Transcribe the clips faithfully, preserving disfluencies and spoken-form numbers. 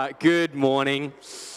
Uh, good morning.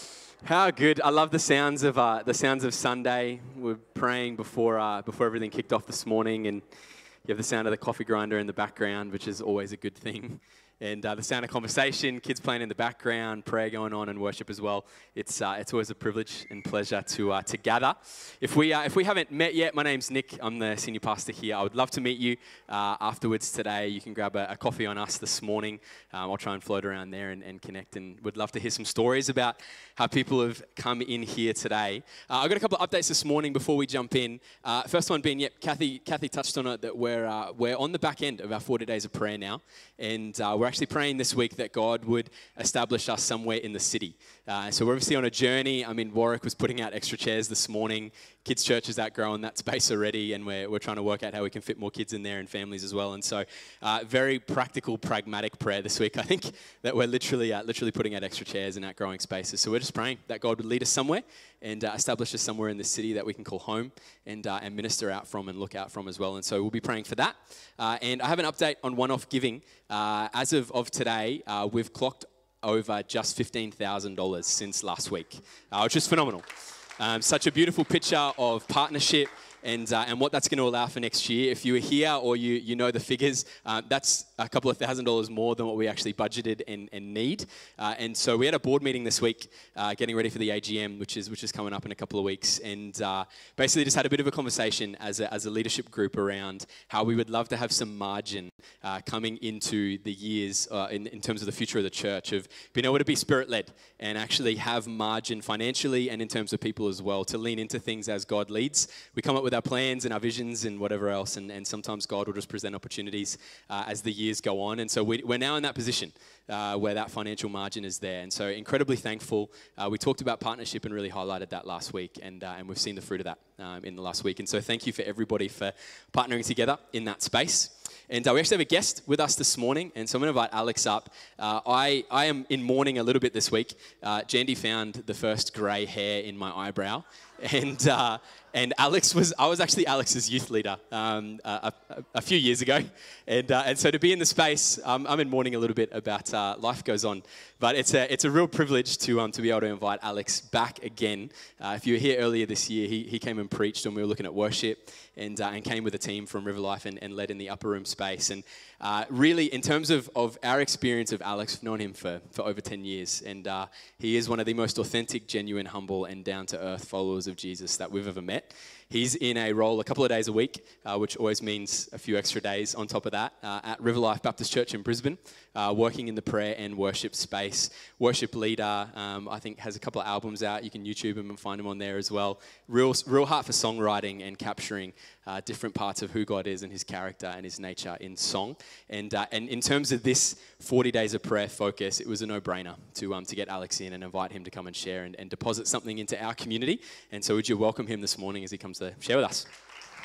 How good! I love the sounds of uh, the sounds of Sunday. We're praying before uh, before everything kicked off this morning, and you have the sound of the coffee grinder in the background, which is always a good thing. And uh, the sound of conversation, kids playing in the background, prayer going on, and worship as well. It's uh, it's always a privilege and pleasure to uh, to gather. If we uh, if we haven't met yet, my name's Nick. I'm the senior pastor here. I would love to meet you uh, afterwards today. You can grab a, a coffee on us this morning. Um, I'll try and float around there and, and connect. And would love to hear some stories about how people have come in here today. Uh, I've got a couple of updates this morning before we jump in. Uh, first one being, yep, Kathy Kathy touched on it, that we're uh, we're on the back end of our forty days of prayer now, and uh, we're actually praying this week that God would establish us somewhere in the city. Uh, so we're obviously on a journey. I mean, Warwick was putting out extra chairs this morning. Kids' church is outgrowing that space already, and we're, we're trying to work out how we can fit more kids in there and families as well. And so uh, very practical, pragmatic prayer this week. I think that we're literally uh, literally putting out extra chairs and outgrowing spaces. So we're just praying that God would lead us somewhere and uh, establish us somewhere in the city that we can call home and, uh, and minister out from and look out from as well. And so we'll be praying for that. Uh, and I have an update on one-off giving. Uh, as of, of today, uh, we've clocked over just fifteen thousand dollars since last week, uh, which is phenomenal. Um, such a beautiful picture of partnership and uh, and what that's going to allow for next year. If you were here or you you know the figures, uh, that's a couple of thousand dollars more than what we actually budgeted and, and need. Uh, and so we had a board meeting this week, uh, getting ready for the A G M, which is which is coming up in a couple of weeks, and uh, basically just had a bit of a conversation as a, as a leadership group around how we would love to have some margin uh, coming into the years uh, in, in terms of the future of the church, of being able to be Spirit-led and actually have margin financially and in terms of people as well, to lean into things as God leads. We come up with our plans and our visions and whatever else, and, and sometimes God will just present opportunities uh, as the years go on. And so we, we're now in that position uh, where that financial margin is there. And so incredibly thankful. Uh, we talked about partnership and really highlighted that last week, and uh, and we've seen the fruit of that um, in the last week. And so thank you for everybody for partnering together in that space. And uh, we actually have a guest with us this morning, and so I'm going to invite Alex up. Uh, I, I am in mourning a little bit this week. Uh, Jandy found the first grey hair in my eyebrow, and uh, and Alex was, I was actually Alex's youth leader um, a, a, a few years ago, and uh, and so to be in the space, um, I'm in mourning a little bit about uh, life goes on, but it's a it's a real privilege to um to be able to invite Alex back again. Uh, if you were here earlier this year, he he came and preached when we were looking at worship, and uh, and came with a team from River Life and, and led in the upper room space. And uh, really, in terms of, of our experience of Alex, I've known him for, for over ten years, and uh, he is one of the most authentic, genuine, humble, and down-to-earth followers of Jesus that we've ever met. He's in a role a couple of days a week, uh, which always means a few extra days on top of that, uh, at River Life Baptist Church in Brisbane, uh, working in the prayer and worship space. Worship leader, um, I think, has a couple of albums out. You can YouTube him and find him on there as well. Real, real heart for songwriting and capturing uh, different parts of who God is and his character and his nature in song. And uh, and in terms of this forty days of prayer focus, it was a no-brainer to um to get Alex in and invite him to come and share and, and deposit something into our community. And so would you welcome him this morning as he comes to share with us?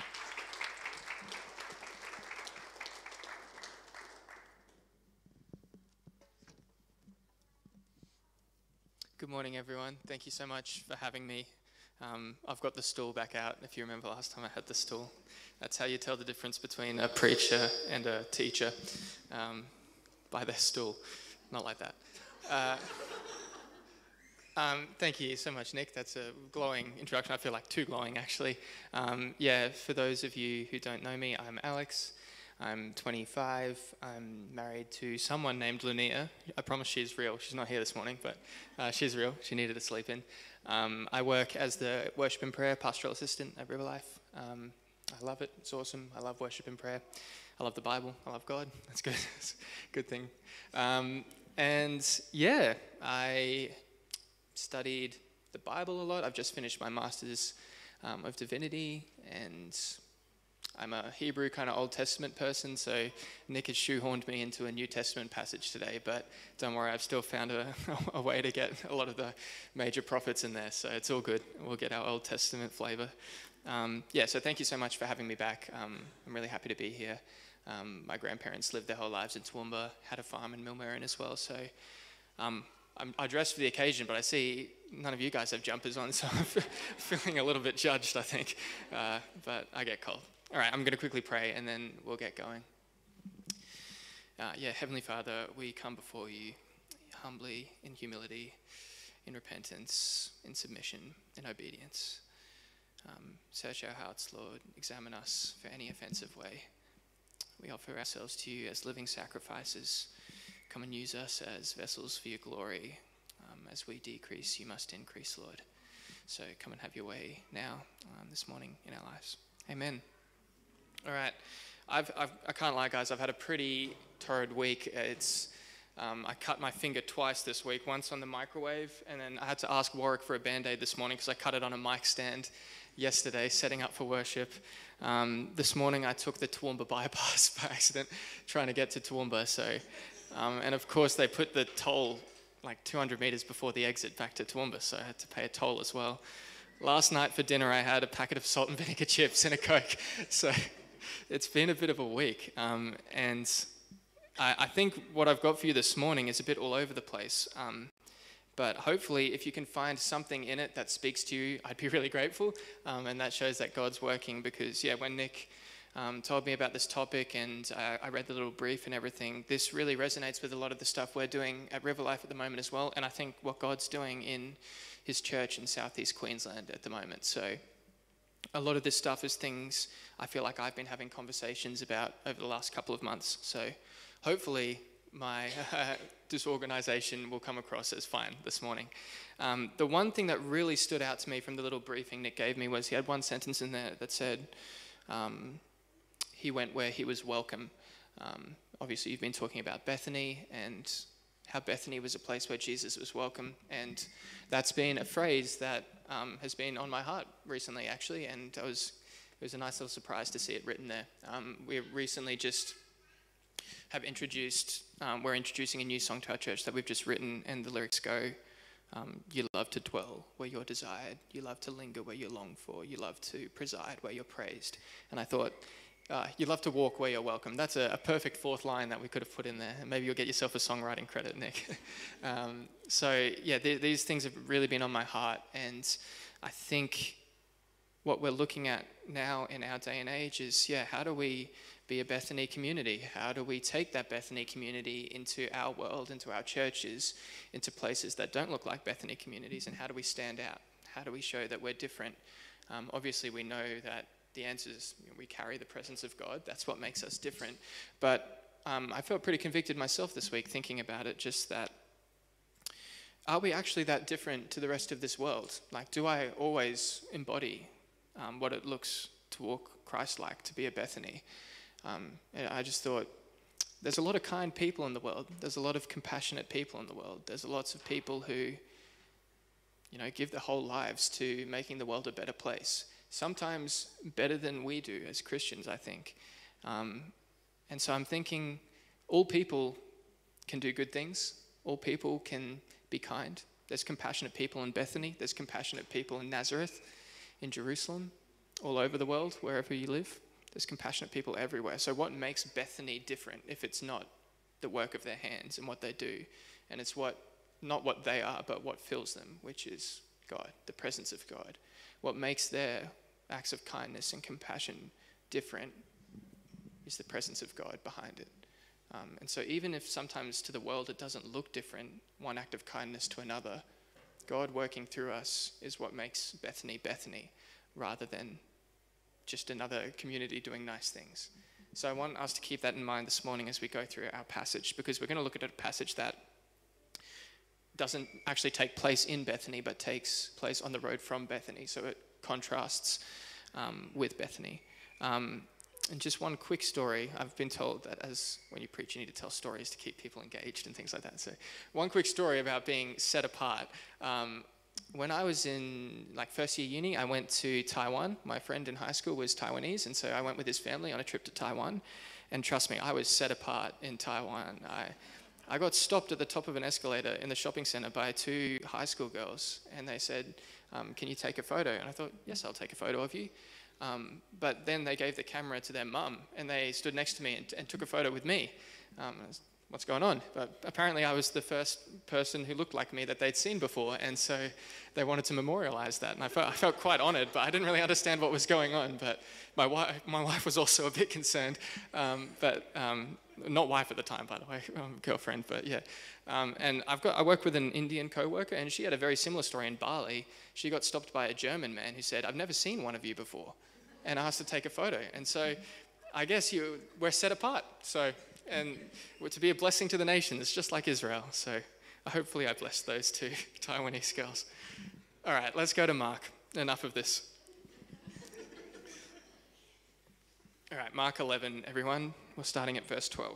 Good morning, everyone. Thank you so much for having me. Um, I've got the stool back out. If you remember last time I had the stool. That's how you tell the difference between a preacher and a teacher, um, by their stool. Not like that. Uh, um, thank you so much, Nick. That's a glowing introduction. I feel like too glowing, actually. Um, yeah, for those of you who don't know me, I'm Alex. I'm twenty-five. I'm married to someone named Lunia. I promise she's real. She's not here this morning, but uh, she's real. She needed to sleep in. Um, I work as the worship and prayer pastoral assistant at River Life. Um, I love it. It's awesome. I love worship and prayer. I love the Bible. I love God. That's good. It's a good thing. Um, and yeah, I studied the Bible a lot. I've just finished my Master's um, of Divinity, and I'm a Hebrew kind of Old Testament person, so Nick has shoehorned me into a New Testament passage today, but don't worry, I've still found a, a way to get a lot of the major prophets in there, so it's all good. We'll get our Old Testament flavor. Um, yeah, so thank you so much for having me back. Um, I'm really happy to be here. Um, my grandparents lived their whole lives in Toowoomba, had a farm in Millmerran as well, so um, I'm, I dressed for the occasion, but I see none of you guys have jumpers on, so I'm feeling a little bit judged, I think, uh, but I get cold. All right, I'm going to quickly pray and then we'll get going. Uh, yeah, Heavenly Father, we come before you humbly, in humility, in repentance, in submission, in obedience. Um, search our hearts, Lord. Examine us for any offensive way. We offer ourselves to you as living sacrifices. Come and use us as vessels for your glory. Um, as we decrease, you must increase, Lord. So come and have your way now, um, this morning in our lives. Amen. All right. I've, I've, I can't lie, guys. I've had a pretty torrid week. It's um, I cut my finger twice this week, once on the microwave, and then I had to ask Warwick for a Band-Aid this morning because I cut it on a mic stand yesterday, setting up for worship. Um, this morning I took the Toowoomba bypass by accident, trying to get to Toowoomba. So, um, and of course they put the toll like two hundred meters before the exit back to Toowoomba, so I had to pay a toll as well. Last night for dinner I had a packet of salt and vinegar chips and a Coke. So it's been a bit of a week. Um, and I, I think what I've got for you this morning is a bit all over the place. Um, But hopefully, if you can find something in it that speaks to you, I'd be really grateful. Um, and that shows that God's working because, yeah, when Nick um, told me about this topic and I, I read the little brief and everything, this really resonates with a lot of the stuff we're doing at River Life at the moment as well. And I think what God's doing in his church in Southeast Queensland at the moment. So a lot of this stuff is things I feel like I've been having conversations about over the last couple of months. So hopefully my uh, disorganization will come across as fine this morning. Um, the one thing that really stood out to me from the little briefing Nick gave me was he had one sentence in there that said, um, he went where he was welcome. Um, obviously, you've been talking about Bethany and how Bethany was a place where Jesus was welcome. And that's been a phrase that um, has been on my heart recently, actually. And I was, it was a nice little surprise to see it written there. Um, we recently just have introduced, um, we're introducing a new song to our church that we've just written, and the lyrics go, um, you love to dwell where you're desired, you love to linger where you're longed for, you love to preside where you're praised. And I thought, uh, you love to walk where you're welcome. That's a, a perfect fourth line that we could have put in there. Maybe you'll get yourself a songwriting credit, Nick. um, so yeah, th- these things have really been on my heart, and I think what we're looking at now in our day and age is, yeah, how do we be a Bethany community? How do we take that Bethany community into our world, into our churches, into places that don't look like Bethany communities, and how do we stand out? How do we show that we're different? Um, obviously, we know that the answer is, you know, we carry the presence of God. That's what makes us different. But um, I felt pretty convicted myself this week thinking about it, just that, are we actually that different to the rest of this world? Like, do I always embody um, what it looks to walk Christ-like, to be a Bethany? Um, and I just thought, there's a lot of kind people in the world. There's a lot of compassionate people in the world. There's lots of people who, you know, give their whole lives to making the world a better place. Sometimes better than we do as Christians, I think. Um, and so I'm thinking, all people can do good things. All people can be kind. There's compassionate people in Bethany. There's compassionate people in Nazareth, in Jerusalem, all over the world, wherever you live. There's compassionate people everywhere. So what makes Bethany different if it's not the work of their hands and what they do? And it's what, not what they are, but what fills them, which is God, the presence of God. What makes their acts of kindness and compassion different is the presence of God behind it. Um, and so even if sometimes to the world it doesn't look different, one act of kindness to another, God working through us is what makes Bethany Bethany, rather than just another community doing nice things. So I want us to keep that in mind this morning as we go through our passage, because we're going to look at a passage that doesn't actually take place in Bethany, but takes place on the road from Bethany. So it contrasts um, with Bethany. Um, and just one quick story. I've been told that as when you preach, you need to tell stories to keep people engaged and things like that. So one quick story about being set apart. Um, When I was in like first year uni, I went to Taiwan. My friend in high school was Taiwanese, and so I went with his family on a trip to Taiwan. And trust me, I was set apart in Taiwan. I, I got stopped at the top of an escalator in the shopping center by two high school girls, and they said, um, "Can you take a photo?" And I thought, "Yes, I'll take a photo of you." Um, but then they gave the camera to their mum, and they stood next to me and, and took a photo with me. Um, I was what's going on? But apparently I was the first person who looked like me that they'd seen before, and so they wanted to memorialize that. And I felt, I felt quite honored, but I didn't really understand what was going on. But my wife, my wife was also a bit concerned, um, but um, not wife at the time, by the way, um, girlfriend, but yeah. Um, and I've got, I work with an Indian co-worker, and she had a very similar story in Bali. She got stopped by a German man who said, "I've never seen one of you before," and asked to take a photo. And so I guess you, we're set apart. So, and we're to be a blessing to the nations, just like Israel. So hopefully I blessed those two Taiwanese girls. All right, let's go to Mark. Enough of this. All right, Mark eleven, everyone. We're starting at verse twelve.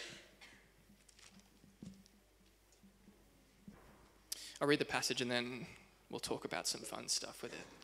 I'll read the passage and then we'll talk about some fun stuff with it.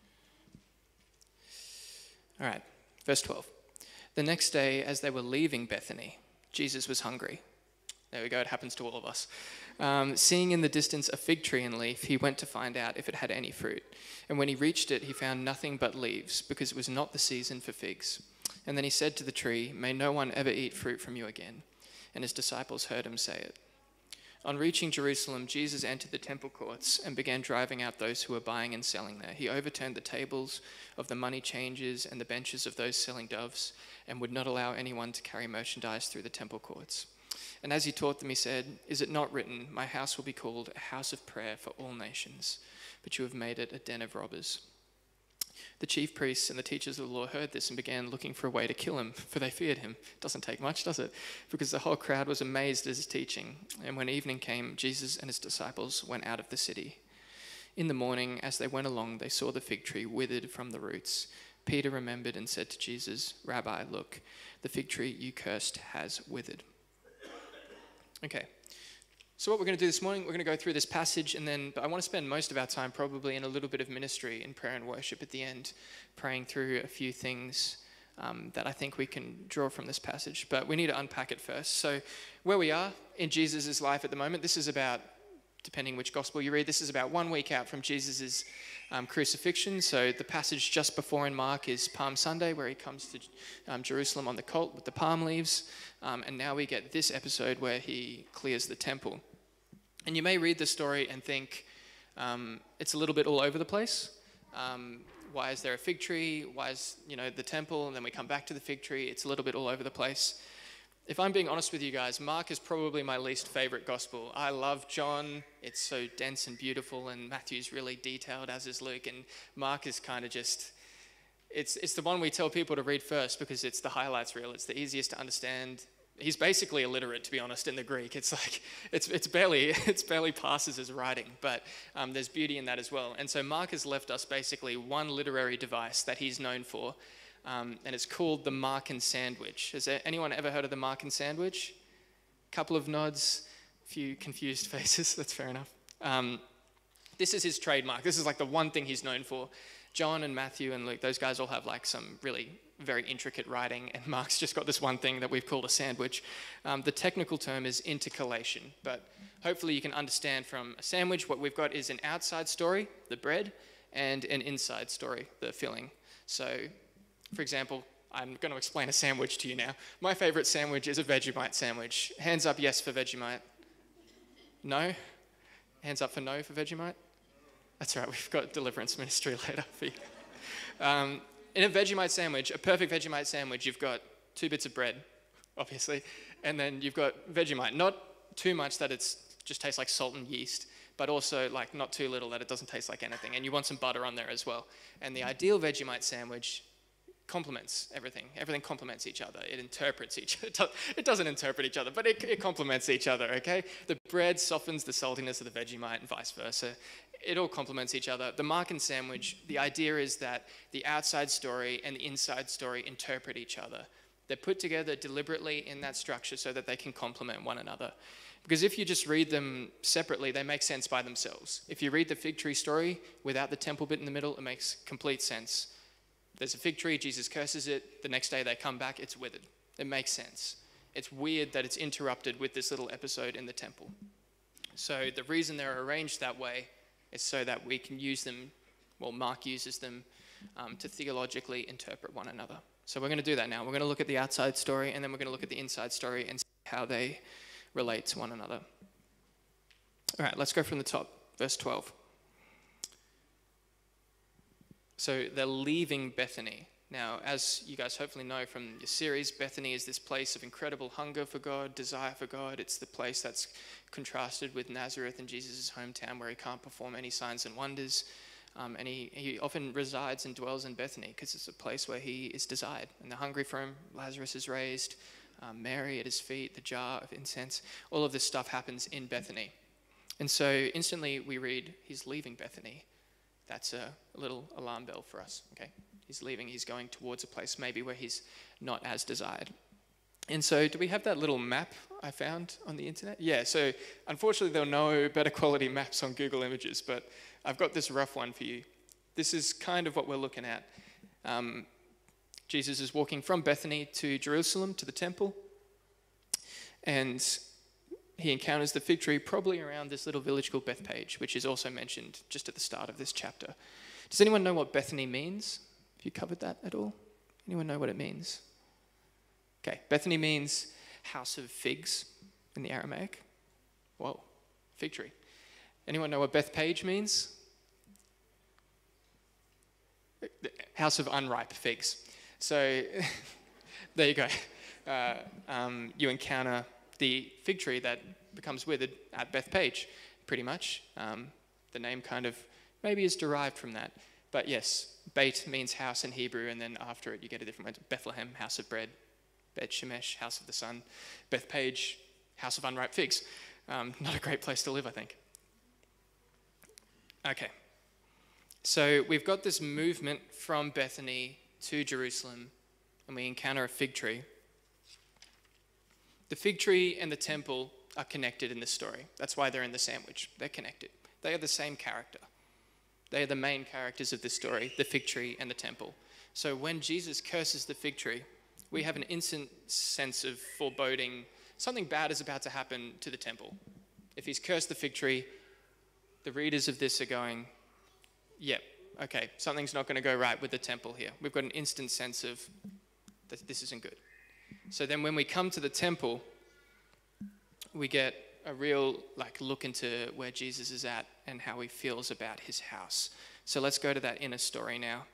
All right, verse twelve. The next day, as they were leaving Bethany, Jesus was hungry. There we go, it happens to all of us. Um, seeing in the distance a fig tree and leaf, he went to find out if it had any fruit. And when he reached it, he found nothing but leaves, because it was not the season for figs. And then he said to the tree, "May no one ever eat fruit from you again." And his disciples heard him say it. On reaching Jerusalem, Jesus entered the temple courts and began driving out those who were buying and selling there. He overturned the tables of the money changers and the benches of those selling doves, and would not allow anyone to carry merchandise through the temple courts. And as he taught them, he said, "Is it not written, 'My house will be called a house of prayer for all nations,' but you have made it a den of robbers." The chief priests and the teachers of the law heard this and began looking for a way to kill him, for they feared him. Doesn't take much, does it? Because the whole crowd was amazed at his teaching. And when evening came, Jesus and his disciples went out of the city. In the morning, as they went along, they saw the fig tree withered from the roots. Peter remembered and said to Jesus, "Rabbi, look, the fig tree you cursed has withered." Okay. So what we're going to do this morning, we're going to go through this passage, and then but I want to spend most of our time probably in a little bit of ministry in prayer and worship at the end, praying through a few things um, that I think we can draw from this passage. But we need to unpack it first. So where we are in Jesus' life at the moment, this is about, depending which gospel you read, this is about one week out from Jesus' um, crucifixion. So the passage just before in Mark is Palm Sunday, where he comes to um, Jerusalem on the colt with the palm leaves. Um, and now we get this episode where he clears the temple. And you may read the story and think um, it's a little bit all over the place. Um, why is there a fig tree? Why is, you know, the temple? And then we come back to the fig tree. It's a little bit all over the place. If I'm being honest with you guys, Mark is probably my least favorite gospel. I love John. It's so dense and beautiful, and Matthew's really detailed, as is Luke. And Mark is kind of just, it's, it's the one we tell people to read first because it's the highlights reel. It's the easiest to understand. He's basically illiterate, to be honest, in the Greek. It's like, it's it's barely it's barely passes as writing, but um, there's beauty in that as well. And so Mark has left us basically one literary device that he's known for, um, and it's called the Markan sandwich. Has there, anyone ever heard of the Markan sandwich? Couple of nods, a few confused faces, that's fair enough. Um, this is his trademark. This is like the one thing he's known for. John and Matthew and Luke, those guys all have like some really very intricate writing, and Mark's just got this one thing that we've called a sandwich. Um, the technical term is intercalation, but hopefully you can understand from a sandwich what we've got is an outside story, the bread, and an inside story, the filling. So, for example, I'm going to explain a sandwich to you now. My favorite sandwich is a Vegemite sandwich. Hands up yes for Vegemite. No? Hands up for no for Vegemite? That's right, we've got deliverance ministry later for you. Um, in a Vegemite sandwich, a perfect Vegemite sandwich, you've got two bits of bread, obviously, and then you've got Vegemite. Not too much that it just tastes like salt and yeast, but also like not too little that it doesn't taste like anything. And you want some butter on there as well. And the ideal Vegemite sandwich complements everything. Everything complements each other. It interprets each other. It doesn't interpret each other, but it, it complements each other, okay? The bread softens the saltiness of the Vegemite and vice versa. It all complements each other. The Markan sandwich, the idea is that the outside story and the inside story interpret each other. They're put together deliberately in that structure so that they can complement one another. Because if you just read them separately, they make sense by themselves. If you read the fig tree story without the temple bit in the middle, it makes complete sense. There's a fig tree, Jesus curses it, the next day they come back, it's withered. It makes sense. It's weird that it's interrupted with this little episode in the temple. So the reason they're arranged that way is so that we can use them, well, Mark uses them um, to theologically interpret one another. So we're going to do that now. We're going to look at the outside story, and then we're going to look at the inside story and see how they relate to one another. All right, let's go from the top, verse twelve. So they're leaving Bethany. Now, as you guys hopefully know from your series, Bethany is this place of incredible hunger for God, desire for God. It's the place that's contrasted with Nazareth in Jesus' hometown, where he can't perform any signs and wonders. Um, and he, he often resides and dwells in Bethany because it's a place where he is desired. And they're hungry for him. Lazarus is raised. Um, Mary at his feet, the jar of incense. All of this stuff happens in Bethany. And so instantly we read, he's leaving Bethany. That's a, a little alarm bell for us, okay? He's leaving, he's going towards a place maybe where he's not as desired. And so do we have that little map I found on the internet? Yeah, so unfortunately there are no better quality maps on Google Images, but I've got this rough one for you. This is kind of what we're looking at. Um, Jesus is walking from Bethany to Jerusalem, to the temple, and he encounters the fig tree probably around this little village called Bethpage, which is also mentioned just at the start of this chapter. Does anyone know what Bethany means? Have you covered that at all? Anyone know what it means? Okay, Bethany means house of figs in the Aramaic. Whoa, fig tree. Anyone know what Bethpage means? House of unripe figs. So there you go. Uh, um, you encounter the fig tree that becomes withered at Bethpage, pretty much. Um, the name kind of maybe is derived from that. But yes, Beit means house in Hebrew, and then after it you get a different word. Bethlehem, house of bread. Beth Shemesh, house of the sun. Bethpage, house of unripe figs. Um, not a great place to live, I think. Okay. So we've got this movement from Bethany to Jerusalem, and we encounter a fig tree. The fig tree and the temple are connected in this story. That's why they're in the sandwich. They're connected. They are the same character. They are the main characters of this story, the fig tree and the temple. So when Jesus curses the fig tree, we have an instant sense of foreboding. Something bad is about to happen to the temple. If he's cursed the fig tree, the readers of this are going, yep, okay, something's not going to go right with the temple here. We've got an instant sense of that this isn't good. So then when we come to the temple, we get a real like look into where Jesus is at and how he feels about his house. So let's go to that inner story now.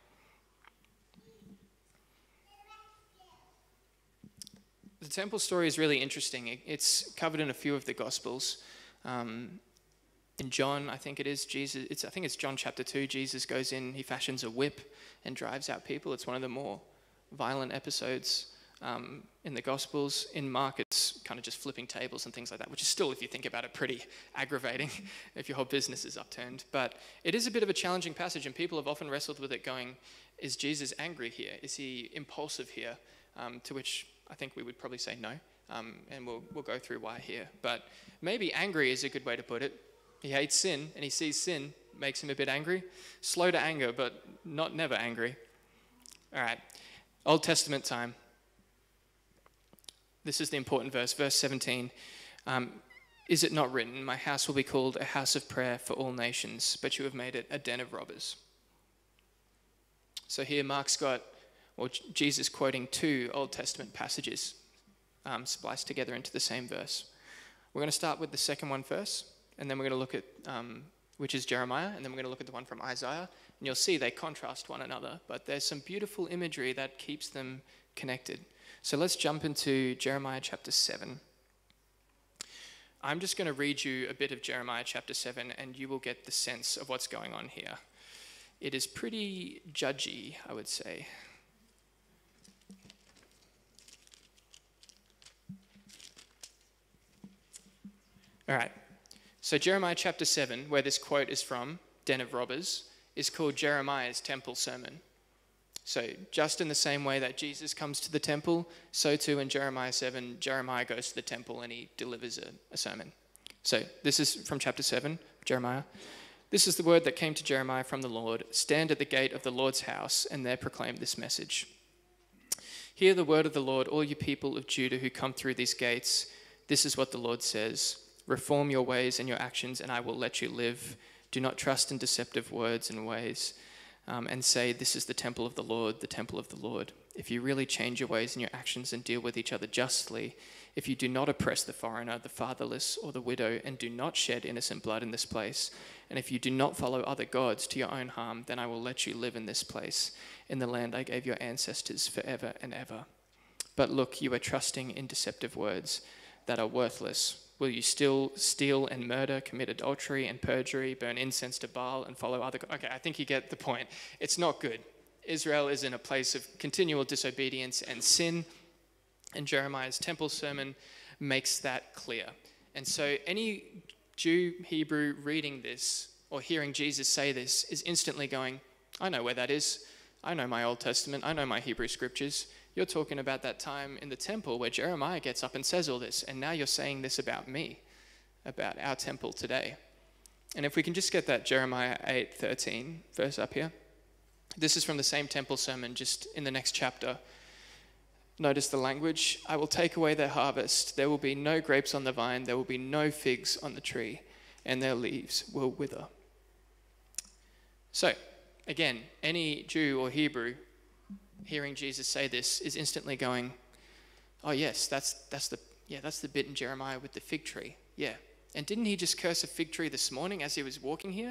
The temple story is really interesting. It's covered in a few of the Gospels. Um, in John, I think it is, Jesus, it's, I think it's John chapter two, Jesus goes in, he fashions a whip and drives out people. It's one of the more violent episodes um, in the Gospels. In Mark, it's kind of just flipping tables and things like that, which is still, if you think about it, pretty aggravating if your whole business is upturned. But it is a bit of a challenging passage, and people have often wrestled with it going, is Jesus angry here? Is he impulsive here? Um, to which I think we would probably say no, um, and we'll, we'll go through why here. But maybe angry is a good way to put it. He hates sin, and he sees sin, makes him a bit angry. Slow to anger, but not never angry. All right, Old Testament time. This is the important verse, verse seventeen. Um, is it not written, my house will be called a house of prayer for all nations, but you have made it a den of robbers? So here Mark's got, or Jesus quoting two Old Testament passages um, spliced together into the same verse. We're going to start with the second one first, and then we're going to look at, um, which is Jeremiah, and then we're going to look at the one from Isaiah. And you'll see they contrast one another, but there's some beautiful imagery that keeps them connected. So let's jump into Jeremiah chapter seven. I'm just going to read you a bit of Jeremiah chapter seven, and you will get the sense of what's going on here. It is pretty judgy, I would say. All right, so Jeremiah chapter seven, where this quote is from, Den of Robbers, is called Jeremiah's temple sermon. So just in the same way that Jesus comes to the temple, so too in Jeremiah seven, Jeremiah goes to the temple and he delivers a, a sermon. So this is from chapter seven, Jeremiah. This is the word that came to Jeremiah from the Lord. Stand at the gate of the Lord's house and there proclaim this message. Hear the word of the Lord, all you people of Judah who come through these gates. This is what the Lord says. Reform your ways and your actions, and I will let you live. Do not trust in deceptive words and ways, um, and say, this is the temple of the Lord, the temple of the Lord. if you really change your ways and your actions and deal with each other justly, if you do not oppress the foreigner, the fatherless, or the widow, and do not shed innocent blood in this place, and if you do not follow other gods to your own harm, then I will let you live in this place, in the land I gave your ancestors forever and ever. But look, you are trusting in deceptive words that are worthless. Will you still steal and murder, commit adultery and perjury, burn incense to Baal, and follow other gods? Okay, I think you get the point. It's not good. Israel is in a place of continual disobedience and sin, and Jeremiah's temple sermon makes that clear. And so any Jew, Hebrew reading this or hearing Jesus say this is instantly going, I know where that is. I know my Old Testament. I know my Hebrew scriptures. You're talking about that time in the temple where Jeremiah gets up and says all this, and now you're saying this about me, about our temple today. And if we can just get that Jeremiah eight thirteen verse up here. This is from the same temple sermon, just in the next chapter. Notice the language. I will take away their harvest. There will be no grapes on the vine. There will be no figs on the tree, and their leaves will wither. So, again, any Jew or Hebrew hearing Jesus say this is instantly going, oh yes, that's that's the yeah, that's the bit in Jeremiah with the fig tree. Yeah. And didn't he just curse a fig tree this morning as he was walking here?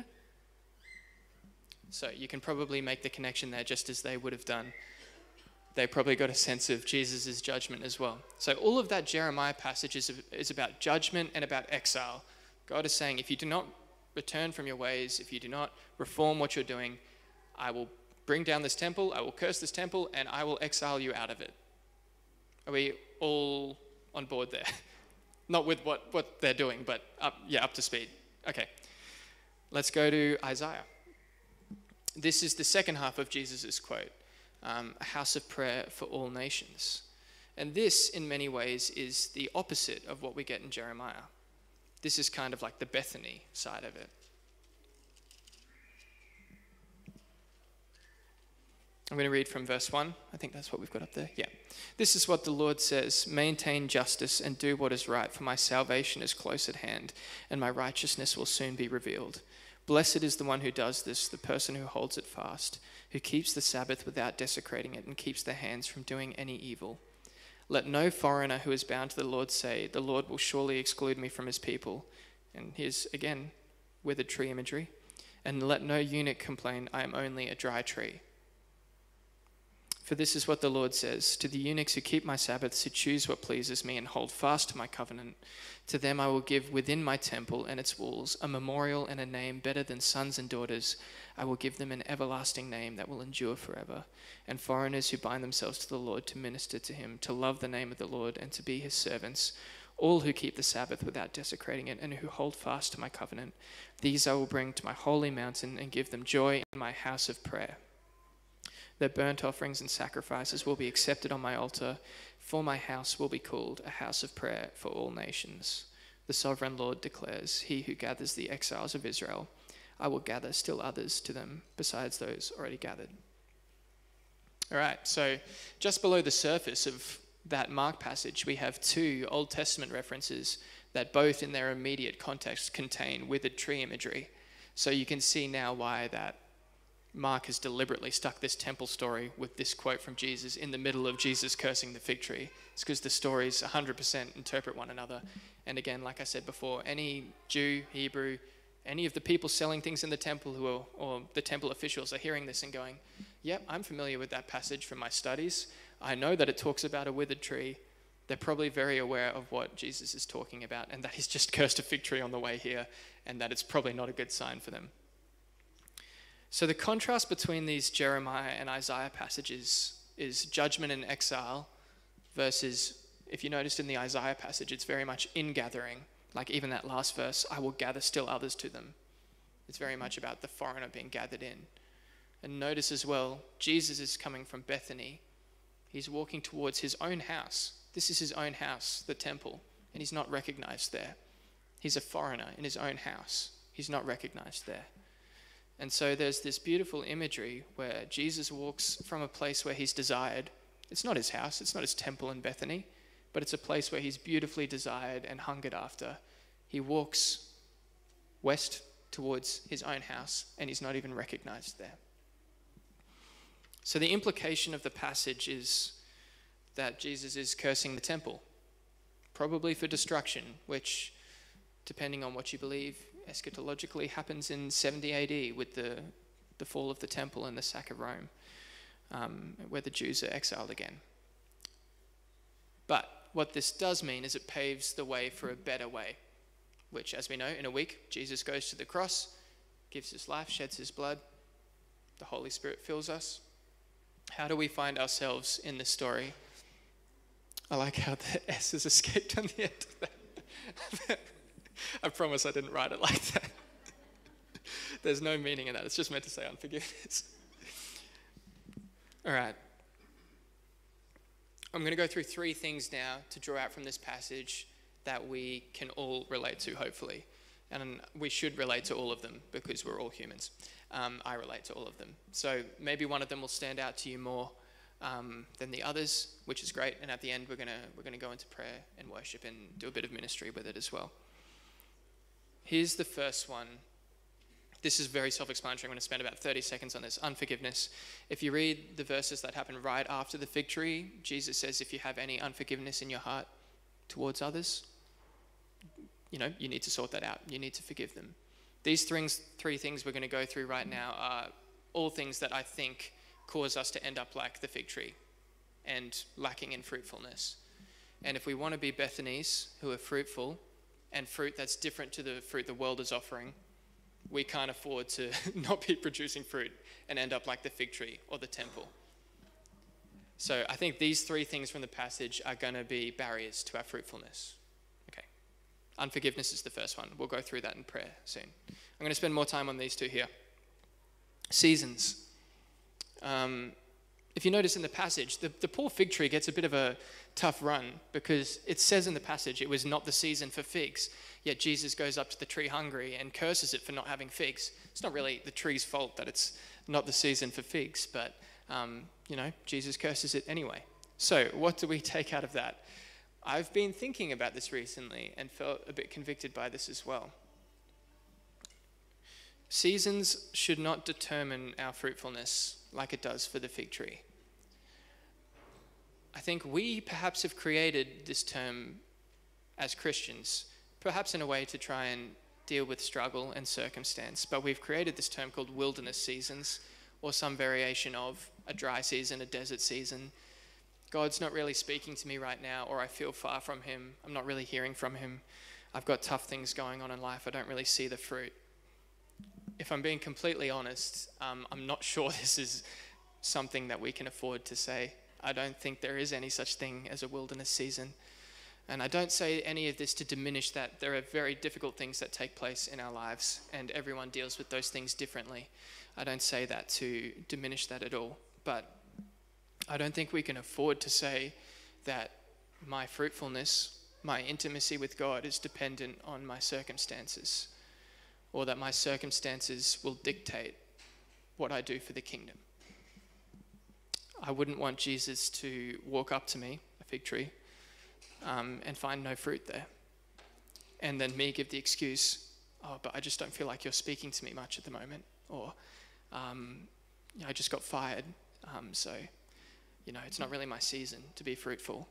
So you can probably make the connection there just as they would have done. They probably got a sense of Jesus' judgment as well. So all of that Jeremiah passage is, is about judgment and about exile. God is saying, if you do not return from your ways, if you do not reform what you're doing, I will bring down this temple, I will curse this temple, and I will exile you out of it. Are we all on board there? Not with what, what they're doing, but up, yeah, up to speed. Okay, let's go to Isaiah. This is the second half of Jesus' quote, um, a house of prayer for all nations. And this, in many ways, is the opposite of what we get in Jeremiah. This is kind of like the Bethany side of it. I'm going to read from verse one. I think that's what we've got up there. Yeah. This is what the Lord says, maintain justice and do what is right, for my salvation is close at hand, and my righteousness will soon be revealed. Blessed is the one who does this, the person who holds it fast, who keeps the Sabbath without desecrating it and keeps their hands from doing any evil. Let no foreigner who is bound to the Lord say, the Lord will surely exclude me from his people. And here's, again, withered tree imagery. And let no eunuch complain, I am only a dry tree. For this is what the Lord says, to the eunuchs who keep my Sabbaths, who choose what pleases me and hold fast to my covenant, to them I will give within my temple and its walls a memorial and a name better than sons and daughters. I will give them an everlasting name that will endure forever. And foreigners who bind themselves to the Lord to minister to him, to love the name of the Lord and to be his servants, all who keep the Sabbath without desecrating it and who hold fast to my covenant, these I will bring to my holy mountain and give them joy in my house of prayer. Their burnt offerings and sacrifices will be accepted on my altar, for my house will be called a house of prayer for all nations. The sovereign Lord declares, he who gathers the exiles of Israel, I will gather still others to them besides those already gathered. All right, so just below the surface of that Mark passage, we have two Old Testament references that both in their immediate context contain withered tree imagery. So you can see now why that Mark has deliberately stuck this temple story with this quote from Jesus in the middle of Jesus cursing the fig tree. It's because the stories one hundred percent interpret one another. And again, like I said before, any Jew, Hebrew, any of the people selling things in the temple who are, or the temple officials are hearing this and going, yep, I'm familiar with that passage from my studies. I know that it talks about a withered tree. They're probably very aware of what Jesus is talking about and that he's just cursed a fig tree on the way here and that it's probably not a good sign for them. So the contrast between these Jeremiah and Isaiah passages is judgment and exile versus, if you noticed in the Isaiah passage, it's very much ingathering. Like even that last verse, I will gather still others to them. It's very much about the foreigner being gathered in. And notice as well, Jesus is coming from Bethany. He's walking towards his own house. This is his own house, the temple, and he's not recognized there. He's a foreigner in his own house. He's not recognized there. And so there's this beautiful imagery where Jesus walks from a place where he's desired. It's not his house, it's not his temple in Bethany, but it's a place where he's beautifully desired and hungered after. He walks west towards his own house, and he's not even recognized there. So the implication of the passage is that Jesus is cursing the temple, probably for destruction, which, depending on what you believe, eschatologically happens in seventy A D with the, the fall of the temple and the sack of Rome, um, where the Jews are exiled again. But what this does mean is it paves the way for a better way, which, as we know, in a week, Jesus goes to the cross, gives his life, sheds his blood, the Holy Spirit fills us. How do we find ourselves in this story? I like how the S has escaped on the end of that. I promise I didn't write it like that. There's no meaning in that. It's just meant to say unforgiveness. All right. I'm going to go through three things now to draw out from this passage that we can all relate to, hopefully. And we should relate to all of them because we're all humans. Um, I relate to all of them. So maybe one of them will stand out to you more um, than the others, which is great. And at the end, we're going to we're going to go into prayer and worship and do a bit of ministry with it as well. Here's the first one. This is very self-explanatory. I'm going to spend about thirty seconds on this. Unforgiveness. If you read the verses that happen right after the fig tree, Jesus says, if you have any unforgiveness in your heart towards others, you know, you need to sort that out. You need to forgive them. These things, three things we're going to go through right now are all things that I think cause us to end up like the fig tree and lacking in fruitfulness. And if we want to be Bethanese who are fruitful and fruit that's different to the fruit the world is offering, we can't afford to not be producing fruit and end up like the fig tree or the temple. So I think these three things from the passage are going to be barriers to our fruitfulness. Okay. Unforgiveness is the first one. We'll go through that in prayer soon. I'm going to spend more time on these two here. Seasons. Um, if you notice in the passage, the, the poor fig tree gets a bit of a tough run because it says in the passage it was not the season for figs, yet Jesus goes up to the tree hungry and curses it for not having figs. It's not really the tree's fault that it's not the season for figs, but um, you know, Jesus curses it anyway. So what do we take out of that? I've been thinking about this recently and felt a bit convicted by this as well. Seasons should not determine our fruitfulness like it does for the fig tree. I think we perhaps have created this term as Christians, perhaps in a way to try and deal with struggle and circumstance, but we've created this term called wilderness seasons, or some variation of a dry season, a desert season. God's not really speaking to me right now, or I feel far from him. I'm not really hearing from him. I've got tough things going on in life. I don't really see the fruit. If I'm being completely honest, um, I'm not sure this is something that we can afford to say. I don't think there is any such thing as a wilderness season. And I don't say any of this to diminish that. There are very difficult things that take place in our lives, and everyone deals with those things differently. I don't say that to diminish that at all. But I don't think we can afford to say that my fruitfulness, my intimacy with God is dependent on my circumstances, or that my circumstances will dictate what I do for the kingdom. I wouldn't want Jesus to walk up to me, a fig tree, um, and find no fruit there. And then me give the excuse, oh, but I just don't feel like you're speaking to me much at the moment. Or, um, you know, I just got fired, um, so, you know, it's not really my season to be fruitful.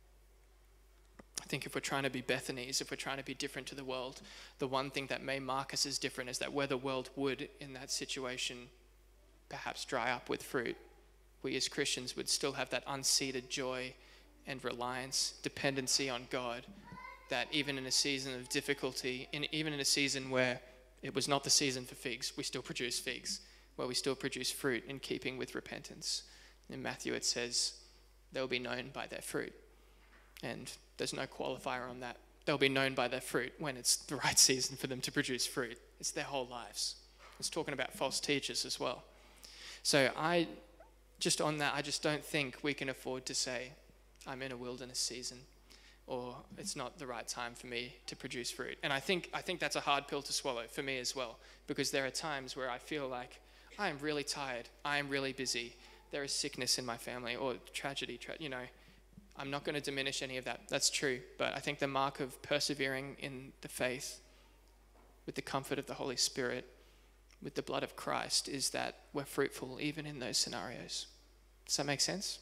I think if we're trying to be Bethanese, if we're trying to be different to the world, the one thing that may mark us as different is that where the world would, in that situation, perhaps dry up with fruit, we as Christians would still have that unseated joy and reliance, dependency on God, that even in a season of difficulty, in, even in a season where it was not the season for figs, we still produce figs, where we still produce fruit in keeping with repentance. In Matthew it says, they'll be known by their fruit. And there's no qualifier on that. They'll be known by their fruit when it's the right season for them to produce fruit. It's their whole lives. It's talking about false teachers as well. So I, just on that, I just don't think we can afford to say, I'm in a wilderness season, or it's not the right time for me to produce fruit. And I think I think that's a hard pill to swallow for me as well, because there are times where I feel like I am really tired, I am really busy, there is sickness in my family, or tragedy, tra- you know, I'm not going to diminish any of that. That's true. But I think the mark of persevering in the faith, with the comfort of the Holy Spirit, with the blood of Christ, is that we're fruitful even in those scenarios. Does that make sense?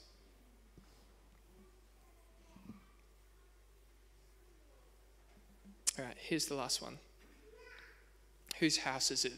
All right, here's the last one. Whose house is it?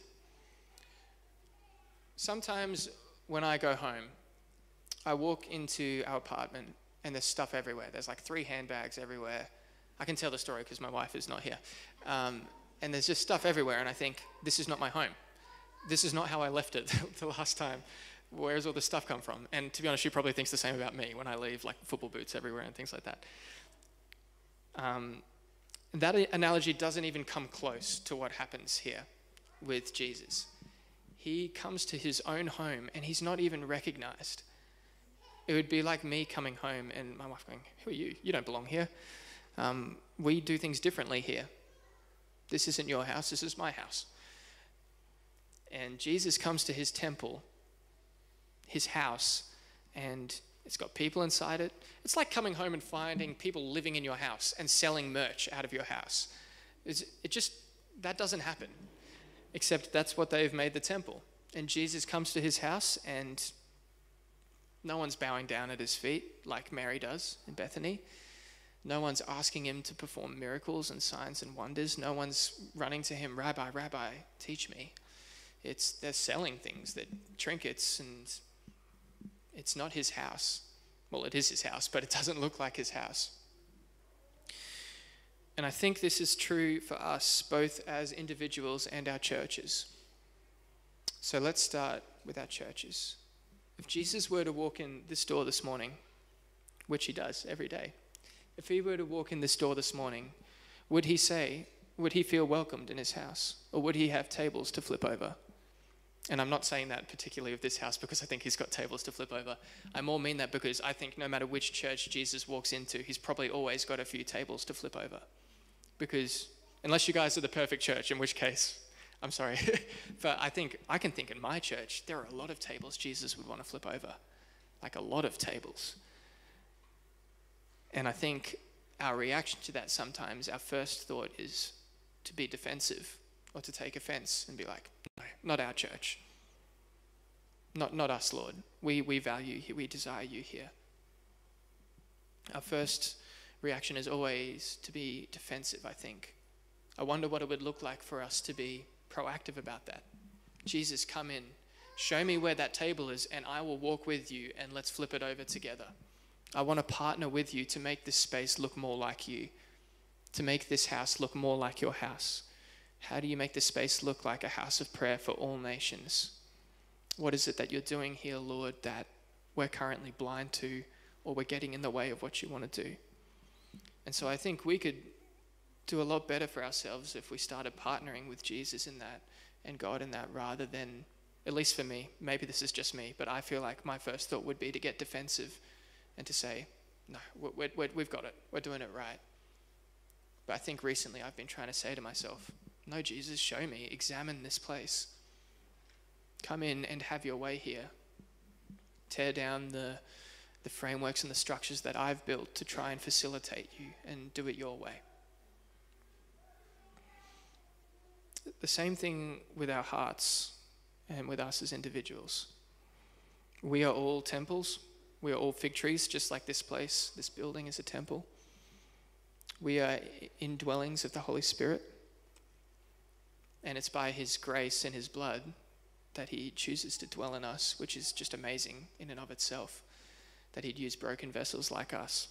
Sometimes when I go home, I walk into our apartment and there's stuff everywhere. There's like three handbags everywhere. I can tell the story because my wife is not here. Um, and there's just stuff everywhere, and I think, this is not my home. This is not how I left it the last time. Where's all this stuff come from? And to be honest, she probably thinks the same about me when I leave, like football boots everywhere and things like that. Um, that analogy doesn't even come close to what happens here with Jesus. He comes to his own home and he's not even recognized. It would be like me coming home and my wife going, who are you? You don't belong here. Um, we do things differently here. This isn't your house, this is my house. And Jesus comes to his temple, his house, and it's got people inside it. It's like coming home and finding people living in your house and selling merch out of your house. It's, it just, that doesn't happen. Except that's what they've made the temple. And Jesus comes to his house and no one's bowing down at his feet like Mary does in Bethany. No one's asking him to perform miracles and signs and wonders. No one's running to him, Rabbi, Rabbi, teach me. It's, they're selling things, they're trinkets, and it's not his house. Well, it is his house, but it doesn't look like his house. And I think this is true for us, both as individuals and our churches. So let's start with our churches. If Jesus were to walk in this door this morning, which he does every day, if he were to walk in this door this morning, would he say, would he feel welcomed in his house? Or would he have tables to flip over? And I'm not saying that particularly of this house because I think he's got tables to flip over. I more mean that because I think no matter which church Jesus walks into, he's probably always got a few tables to flip over. Because unless you guys are the perfect church, in which case, I'm sorry, but I think, I can think in my church, there are a lot of tables Jesus would want to flip over. Like a lot of tables. And I think our reaction to that sometimes, our first thought is to be defensive or to take offense and be like, no, not our church. Not not us, Lord. We we value you, we desire you here. Our first reaction is always to be defensive, I think. I wonder what it would look like for us to be proactive about that. Jesus, come in, show me where that table is, and I will walk with you and let's flip it over together. I want to partner with you to make this space look more like you, to make this house look more like your house. How do you make this space look like a house of prayer for all nations? What is it that you're doing here, Lord, that we're currently blind to, or we're getting in the way of what you want to do? And so I think we could do a lot better for ourselves if we started partnering with Jesus in that and God in that, rather than, at least for me, maybe this is just me, but I feel like my first thought would be to get defensive and to say, no, we're, we're, we've got it. We're doing it right. But I think recently I've been trying to say to myself, no, Jesus, show me, examine this place. Come in and have your way here. Tear down the, the frameworks and the structures that I've built to try and facilitate you and do it your way. The same thing with our hearts and with us as individuals. We are all temples. We are all fig trees, just like this place. This building is a temple. We are indwellings of the Holy Spirit. And it's by his grace and his blood that he chooses to dwell in us, which is just amazing in and of itself, that he'd use broken vessels like us.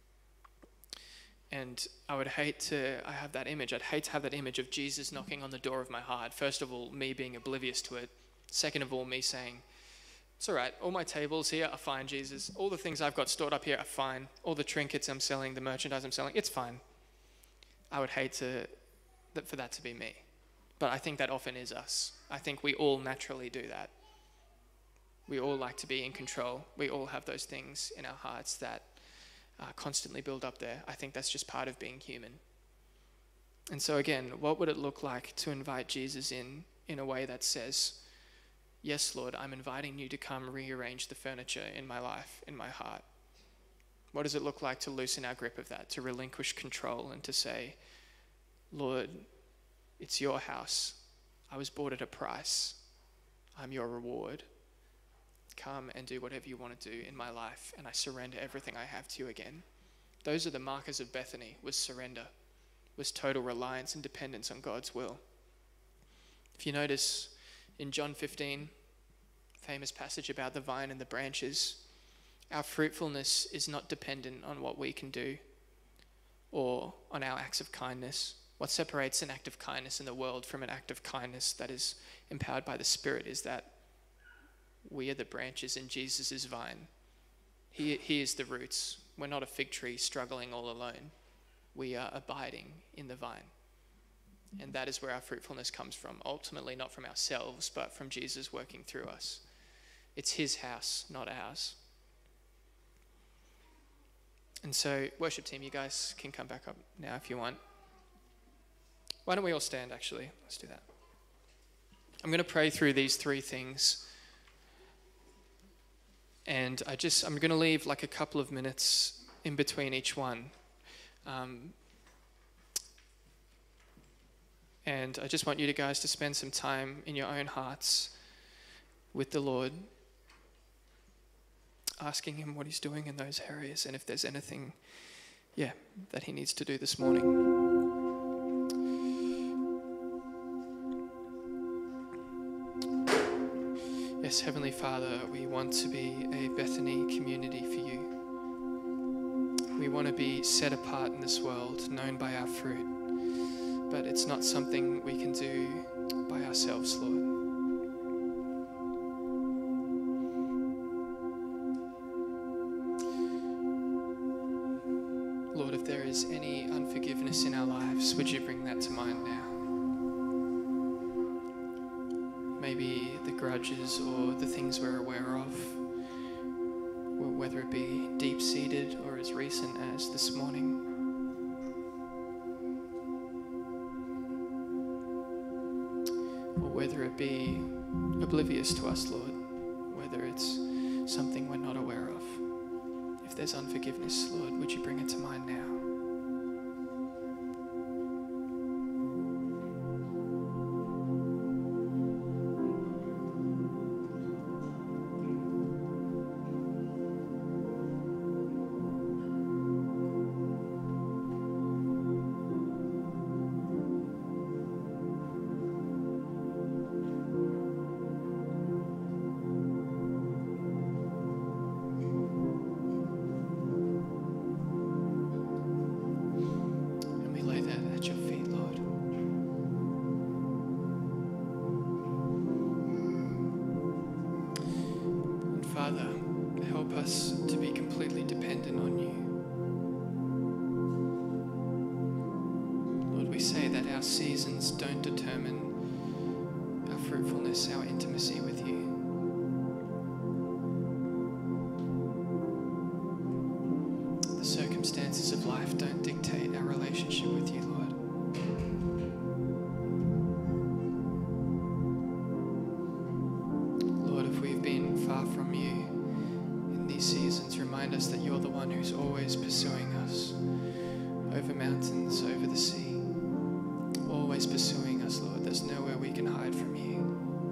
And I would hate to, I have that image, I'd hate to have that image of Jesus knocking on the door of my heart. First of all, me being oblivious to it. Second of all, me saying, it's all right, all my tables here are fine, Jesus. All the things I've got stored up here are fine. All the trinkets I'm selling, the merchandise I'm selling, it's fine. I would hate to, for that to be me. But I think that often is us. I think we all naturally do that. We all like to be in control. We all have those things in our hearts that uh, constantly build up there. I think that's just part of being human. And so again, what would it look like to invite Jesus in in a way that says, yes, Lord, I'm inviting you to come rearrange the furniture in my life, in my heart. What does it look like to loosen our grip of that, to relinquish control and to say, Lord, it's your house. I was bought at a price. I'm your reward. come and do whatever you want to do in my life, and I surrender everything I have to you again. Those are the markers of Bethany, was surrender, was total reliance and dependence on God's will. If you notice in John fifteen, famous passage about the vine and the branches, our fruitfulness is not dependent on what we can do or on our acts of kindness. What separates an act of kindness in the world from an act of kindness that is empowered by the Spirit is that we are the branches and Jesus is vine. He, he is the roots. We're not a fig tree struggling all alone. We are abiding in the vine. And that is where our fruitfulness comes from. Ultimately, not from ourselves, but from Jesus working through us. It's his house, not ours. And so, worship team, you guys can come back up now if you want. Why don't we all stand, actually? Let's do that. I'm going to pray through these three things. And I just, I'm going to leave like a couple of minutes in between each one. Um, and I just want you to guys to spend some time in your own hearts with the Lord, asking him what he's doing in those areas and if there's anything, yeah, that he needs to do this morning. Yes, Heavenly Father, we want to be a Bethany community for you. We want to be set apart in this world, known by our fruit. But it's not something we can do by ourselves, Lord. Lord, if there is any unforgiveness in our lives, would you bring that to mind now? Maybe the grudges or the things we're aware of, whether it be deep-seated or as recent as this morning. Or whether it be oblivious to us, Lord, whether it's something we're not aware of. If there's unforgiveness, Lord, would you bring it to mind now? Father, help us to be completely dependent on you. Lord, we say that our seasons don't determine our fruitfulness, our intimacy with you. The circumstances of life don't dictate our relationship with you, Lord. Far from you in these seasons, remind us that you're the one who's always pursuing us over mountains, over the sea, always pursuing us, Lord. There's nowhere we can hide from you.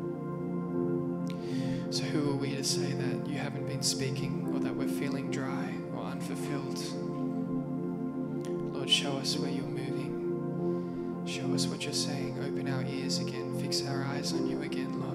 So who are we to say that you haven't been speaking or that we're feeling dry or unfulfilled? Lord, show us where you're moving. Show us what you're saying. Open our ears again. Fix our eyes on you again, Lord.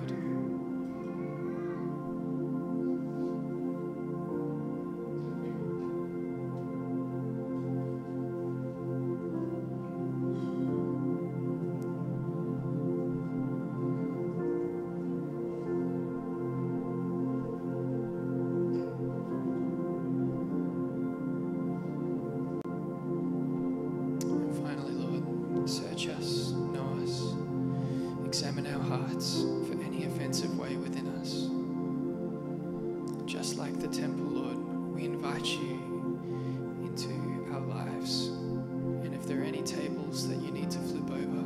Search us, know us, examine our hearts for any offensive way within us. Just like the temple, Lord, we invite you into our lives. And if there are any tables that you need to flip over,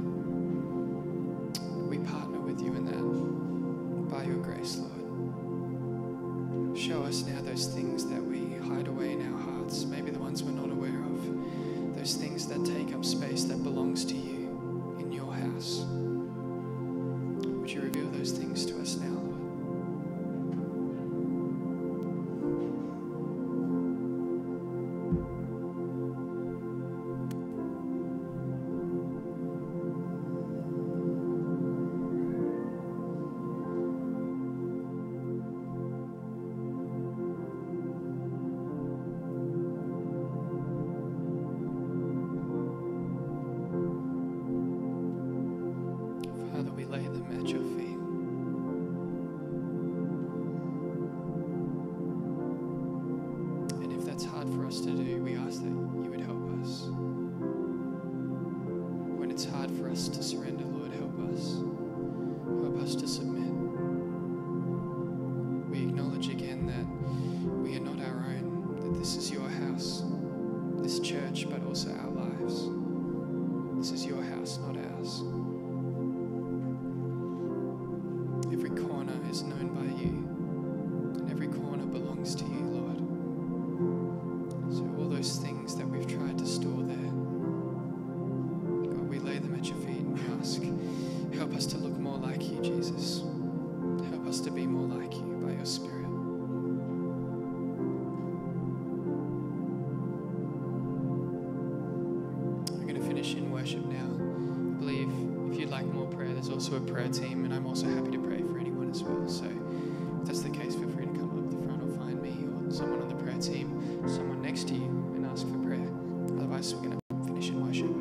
we partner with you in that by your grace, Lord. Show us now those things that we hide away in our hearts, maybe the ones we're not aware of. Those things that take up space that belongs to you in your house. Would you reveal those things to us now, Lord? every corner is known by you, and every corner belongs to you, Lord. So all those things that we've tried to store there, God, we lay them at your feet and we ask, help us to look more like you, Jesus. Help us to be more like you by your Spirit. We're going to finish in worship now. I believe if you'd like more prayer, there's also a prayer team, and I'm also happy to pray for anyone as well. So if that's the case, feel free to come up the front or find me or someone on the prayer team, someone next to you, and ask for prayer. Otherwise, we're going to finish in worship.